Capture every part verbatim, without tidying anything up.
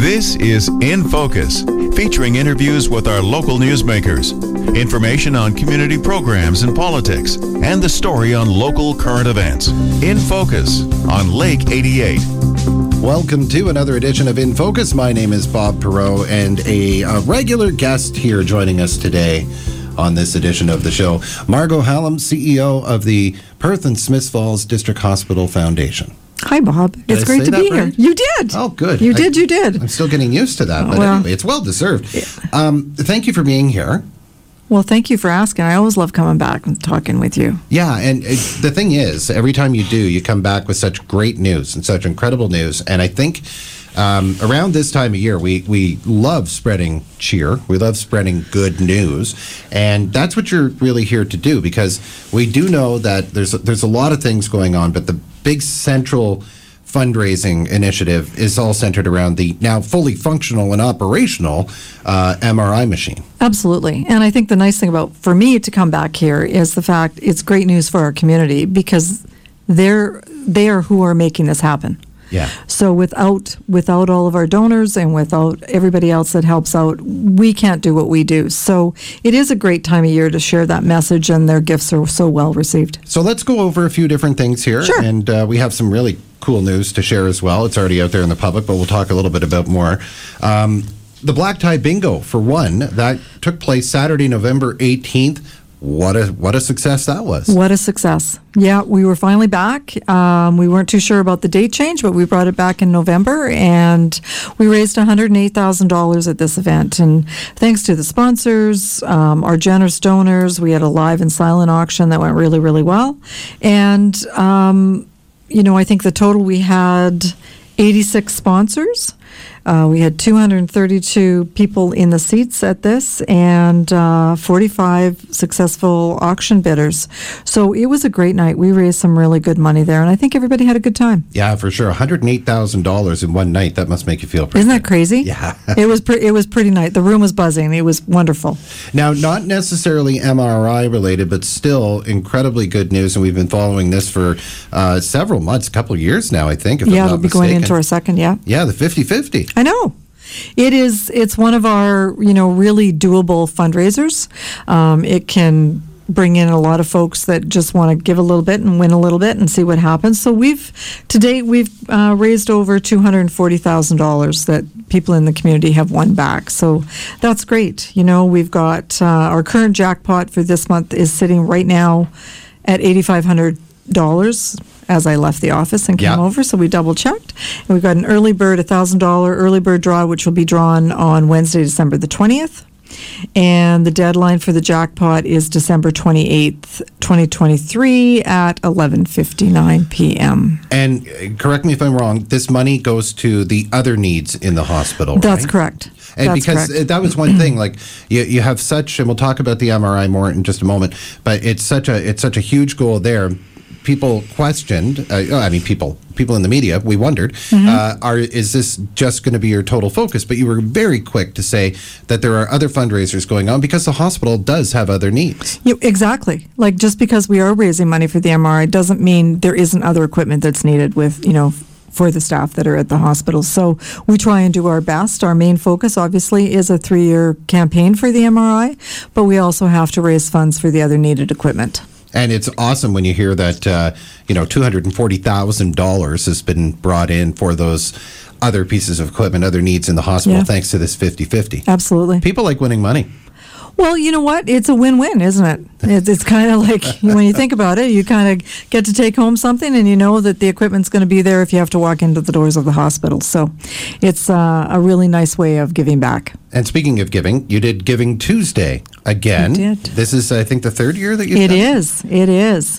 This is In Focus, featuring interviews with our local newsmakers, information on community programs and politics, and the story on local current events. In Focus on Lake eighty-eight. Welcome to another edition of In Focus. My name is Bob Perreault, and a, a regular guest here joining us today on this edition of the show, Margot Hallam, C E O of the Perth and Smiths Falls District Hospital Foundation. Hi, Bob. Did it's I great say to be that here. right? You did. Oh, good. You I, did, you did. I'm still getting used to that, but Well, anyway, it's well deserved. Yeah. Um, thank you for being here. Well, thank you for asking. I always love coming back and talking with you. Yeah, and it, the thing is, every time you do, you come back with such great news and such incredible news. And I think um, around this time of year, we, we love spreading cheer. We love spreading good news. And that's what you're really here to do, because we do know that there's a, there's a lot of things going on, but the big central fundraising initiative is all centered around the now fully functional and operational uh, M R I machine. Absolutely. And I think the nice thing about, for me to come back here, is the fact it's great news for our community, because they're they are who are making this happen. Yeah. So without without all of our donors and without everybody else that helps out, we can't do what we do. So it is a great time of year to share that message, and their gifts are so well received. So let's go over a few different things here. Sure. And uh, we have some really cool news to share as well. It's already out there in the public, but we'll talk a little bit about more. Um, the Black Tie Bingo, for one, that took place Saturday, November eighteenth. What a what a success that was. What a success. Yeah, we were finally back. Um, we weren't too sure about the date change, but we brought it back in November, and we raised one hundred eight thousand dollars at this event. And thanks to the sponsors, um, our generous donors, we had a live and silent auction that went really, really well. And, um, you know, I think the total, we had eighty-six sponsors. Uh, we had two hundred thirty-two people in the seats at this, and uh, forty-five successful auction bidders. So it was a great night. We raised some really good money there, and I think everybody had a good time. Yeah, for sure. one hundred eight thousand dollars in one night. That must make you feel pretty Isn't good. that crazy? Yeah. it was pre- it was pretty nice. The room was buzzing. It was wonderful. Now, not necessarily M R I related, but still incredibly good news, and we've been following this for uh, several months, a couple of years now, I think, if Yeah, I'm not we'll be going mistaken. into our second, yeah. Yeah, the fifty-fifty. I know. It is, it's one of our, you know, really doable fundraisers. Um, it can bring in a lot of folks that just want to give a little bit and win a little bit and see what happens. So we've, to date, we've uh, raised over two hundred forty thousand dollars that people in the community have won back. So that's great. You know, we've got uh, our current jackpot for this month is sitting right now at eight thousand five hundred dollars as I left the office and came Yeah. over, so we double checked. And we've got an early bird, one thousand dollars early bird draw, which will be drawn on Wednesday, December the twentieth. And the deadline for the jackpot is December twenty-eighth, twenty twenty-three at eleven fifty-nine p.m. And uh, correct me if I'm wrong, this money goes to the other needs in the hospital, That's right? correct. And That's because correct. uh, that was one thing, like you, you have such, and we'll talk about the M R I more in just a moment, but it's such a it's such a huge goal there. People questioned, uh, I mean, people people in the media, we wondered, Mm-hmm. uh, are is this just going to be your total focus? But you were very quick to say that there are other fundraisers going on because the hospital does have other needs. You, exactly. Like, just because we are raising money for the M R I doesn't mean there isn't other equipment that's needed with, you know, for the staff that are at the hospital. So we try and do our best. Our main focus, obviously, is a three-year campaign for the M R I, but we also have to raise funds for the other needed equipment. And it's awesome when you hear that, uh, you know, two hundred forty thousand dollars has been brought in for those other pieces of equipment, other needs in the hospital, Yeah. thanks to this fifty-fifty. Absolutely. People like winning money. Well, you know what? It's a win-win, isn't it? It's, it's kind of like, when you think about it, you kind of get to take home something, and you know that the equipment's going to be there if you have to walk into the doors of the hospital. So it's uh, a really nice way of giving back. And speaking of giving, you did Giving Tuesday again. I did. This is, I think, the third year that you've It done is. It is.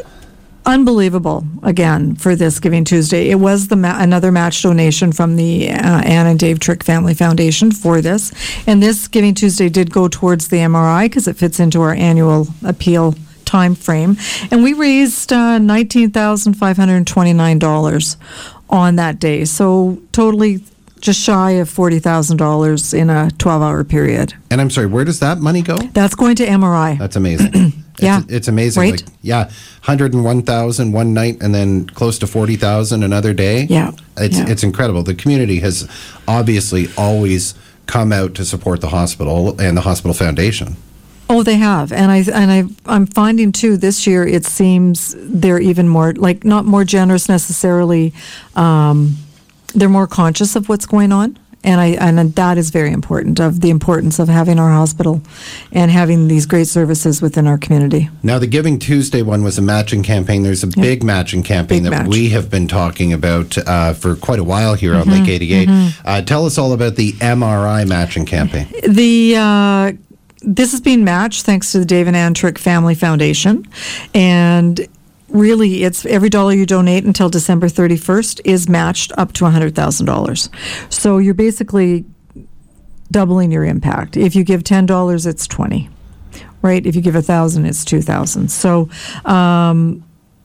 Unbelievable, again, for this Giving Tuesday. It was the ma- another match donation from the uh, Ann and Dave Trick Family Foundation for this. And this Giving Tuesday did go towards the M R I because it fits into our annual appeal time frame. And we raised uh, nineteen thousand five hundred twenty-nine dollars on that day. So totally just shy of forty thousand dollars in a twelve-hour period. And I'm sorry, where does that money go? That's going to M R I. That's amazing. Yeah. It's, it's amazing. Right? Like, yeah, one hundred one thousand one night and then close to forty thousand another day. Yeah. It's, yeah. it's incredible. The community has obviously always come out to support the hospital and the hospital foundation. Oh, they have, and I and I I'm finding too this year. It seems they're even more like not more generous necessarily. Um, they're more conscious of what's going on, and I and that is very important. Of the importance of having our hospital and having these great services within our community. Now, the Giving Tuesday one was a matching campaign. There's a Yeah. big matching campaign Big that match. we have been talking about uh, for quite a while here Mm-hmm, on Lake eighty-eight. Uh, tell us all about the M R I matching campaign. The uh, this is being matched thanks to the Dave and Ann Trick Family Foundation, and really, it's every dollar you donate until December thirty-first is matched up to one hundred thousand dollars. So you're basically doubling your impact. If you give ten dollars, it's twenty, right? If you give one thousand dollars, it's two thousand dollars. So, um,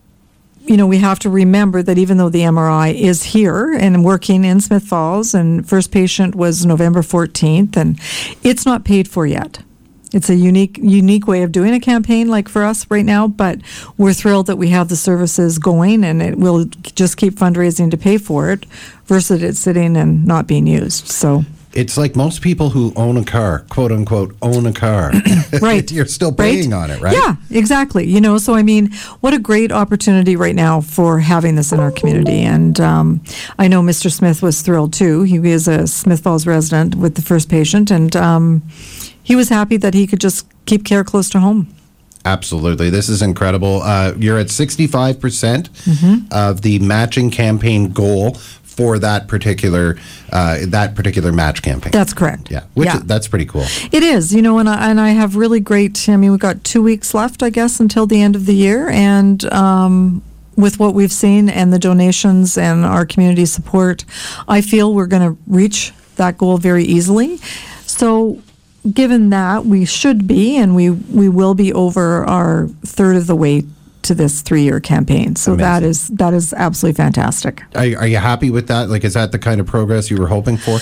you know, we have to remember that even though the M R I is here and working in Smith Falls, and first patient was November fourteenth, and it's not paid for yet. It's a unique unique way of doing a campaign like for us right now, but we're thrilled that we have the services going, and it will just keep fundraising to pay for it versus it sitting and not being used. So It's like most people who own a car, quote unquote, own a car. Right. You're still paying on it, right? Yeah, exactly. You know, so I mean, what a great opportunity right now for having this in our community. And um, I know Mister Smith was thrilled too. He is a Smith Falls resident with the first patient, and um, he was happy that he could just keep care close to home. Absolutely. This is incredible. Uh, you're at sixty-five percent Mm-hmm. of the matching campaign goal for that particular uh, that particular match campaign. That's correct. Yeah, which Yeah. that's pretty cool. It is, you know, and I, and I have really great, I mean, we've got two weeks left, I guess, until the end of the year. And um, with what we've seen and the donations and our community support, I feel we're going to reach that goal very easily. So given that, we should be, and we, we will be over our third of the way to this three-year campaign. So Amazing. that is that is absolutely fantastic. Are, are you happy with that? Like, is that the kind of progress you were hoping for?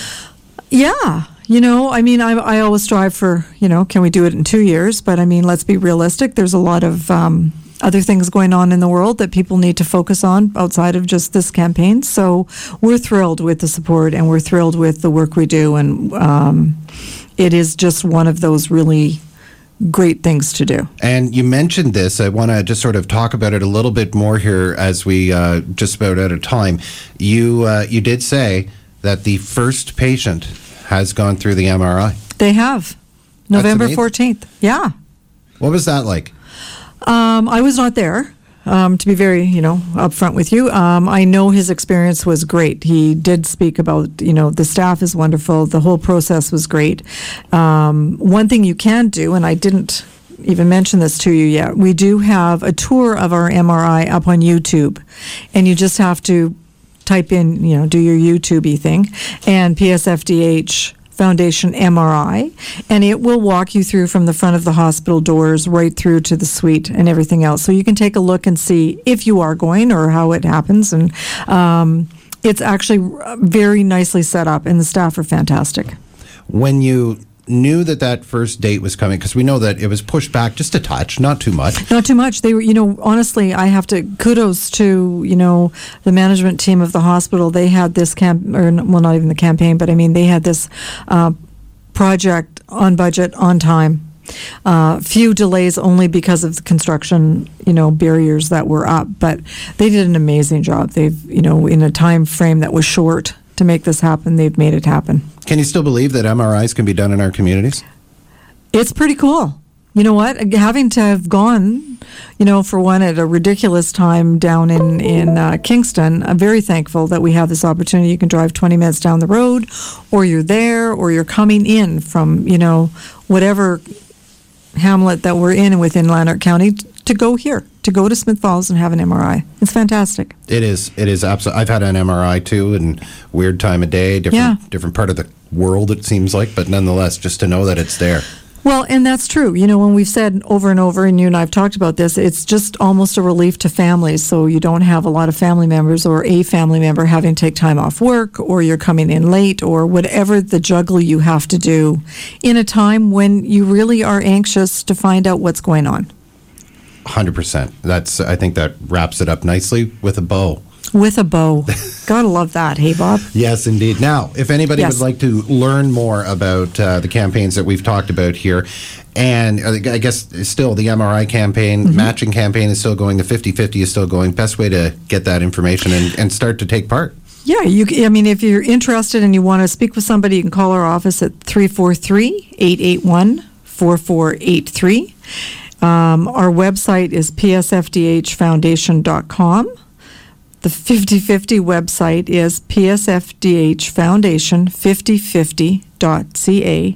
Yeah, you know, I mean, I, I always strive for, you know, can we do it in two years? But I mean, let's be realistic. There's a lot of um, other things going on in the world that people need to focus on outside of just this campaign. So we're thrilled with the support, and we're thrilled with the work we do. And um, it is just one of those really great things to do. And you mentioned this. I want to just sort of talk about it a little bit more here as we uh, just about out of time. You uh, you did say that the first patient has gone through the M R I. They have. November amazing. fourteenth. Yeah. What was that like? Um, I was not there, um, to be very, you know, upfront with you. Um, I know his experience was great. He did speak about, you know, the staff is wonderful. The whole process was great. Um, one thing you can do, and I didn't even mention this to you yet, we do have a tour of our M R I up on YouTube, and you just have to type in, you know, do your YouTube-y thing, and P S F D H Foundation M R I, and it will walk you through from the front of the hospital doors right through to the suite and everything else. So you can take a look and see if you are going or how it happens. And um, it's actually very nicely set up, and the staff are fantastic. When you knew that that first date was coming, because we know that it was pushed back just a touch, not too much. Not too much. They were, you know, honestly, I have to kudos to, you know, the management team of the hospital. They had this camp, or well, not even the campaign, but I mean, they had this uh, project on budget, on time. Uh, few delays only because of the construction, you know, barriers that were up, but they did an amazing job. They've, you know, in a time frame that was short to make this happen, they've made it happen. Can you still believe that M R Is can be done in our communities? It's pretty cool. You know what? Having to have gone, you know, for one at a ridiculous time down in, in uh, Kingston, I'm very thankful that we have this opportunity. You can drive twenty minutes down the road, or you're there, or you're coming in from, you know, whatever hamlet that we're in within Lanark County to go here, to go to Smith Falls and have an M R I. It's fantastic. It is. It is absolutely. I've had an M R I too, and weird time of day, different Yeah. different part of the world. It seems like, but nonetheless, just to know that it's there. Well, and that's true. You know, when we've said over and over, and you and I have talked about this, it's just almost a relief to families. So you don't have a lot of family members or a family member having to take time off work, or you're coming in late, or whatever the juggle you have to do in a time when you really are anxious to find out what's going on. one hundred percent. That's, I think that wraps it up nicely with a bow. With a bow. Gotta love that. Hey, Bob? Yes, indeed. Now, if anybody Yes. would like to learn more about uh, the campaigns that we've talked about here, and uh, I guess still the M R I campaign, Mm-hmm. matching campaign is still going, the fifty fifty is still going, best way to get that information and, and start to take part. Yeah, you. c- I mean, if you're interested and you want to speak with somebody, you can call our office at three four three, eight eight one, four four eight three. Um, our website is p s f d h foundation dot com. The fifty fifty website is p s f d h foundation fifty fifty dot c a.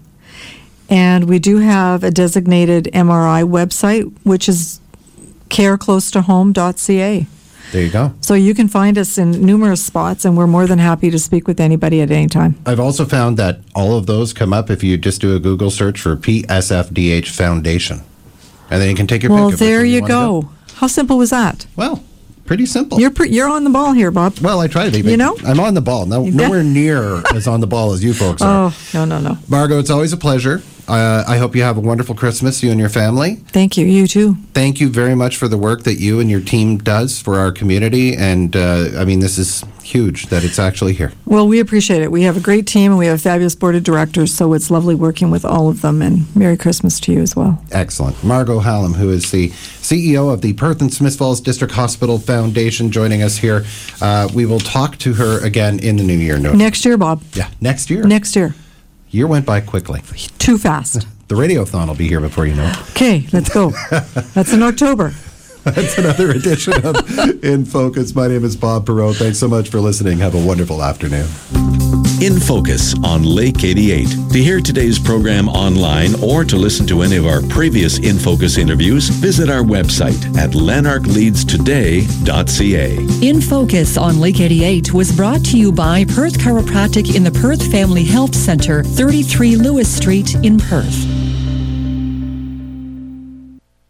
And we do have a designated M R I website, which is care close to home dot c a. There you go. So you can find us in numerous spots, and we're more than happy to speak with anybody at any time. I've also found that all of those come up if you just do a Google search for P S F D H Foundation. And then you can take your Well, pick of which there one you wanna go. How simple was that? Well, pretty simple. You're pre- you're on the ball here, Bob. well, I try to be. but You know? I'm on the ball. No, bet. nowhere near as on the ball as you folks are. Oh, no, no, no. Margot, it's always a pleasure. Uh, I hope you have a wonderful Christmas, you and your family. Thank you. You too. Thank you very much for the work that you and your team does for our community. And uh, I mean, this is huge that it's actually here. Well, we appreciate it. We have a great team, and we have a fabulous board of directors, so it's lovely working with all of them. And Merry Christmas to you as well. Excellent. Margot Hallam, who is the C E O of the Perth and Smith Falls District Hospital Foundation, joining us here. Uh, we will talk to her again in the new year. No, Next year, Bob. yeah, next year. Next year. Year went by quickly. Too fast. The Radiothon will be here before you know it. Okay, let's go. That's in October. That's another edition of In Focus. My name is Bob Perot. Thanks so much for listening. Have a wonderful afternoon. In Focus on Lake eighty-eight. To hear today's program online or to listen to any of our previous In Focus interviews, visit our website at lanark leads today dot c a. In Focus on Lake eighty-eight was brought to you by Perth Chiropractic in the Perth Family Health Center, thirty-three Lewis Street in Perth.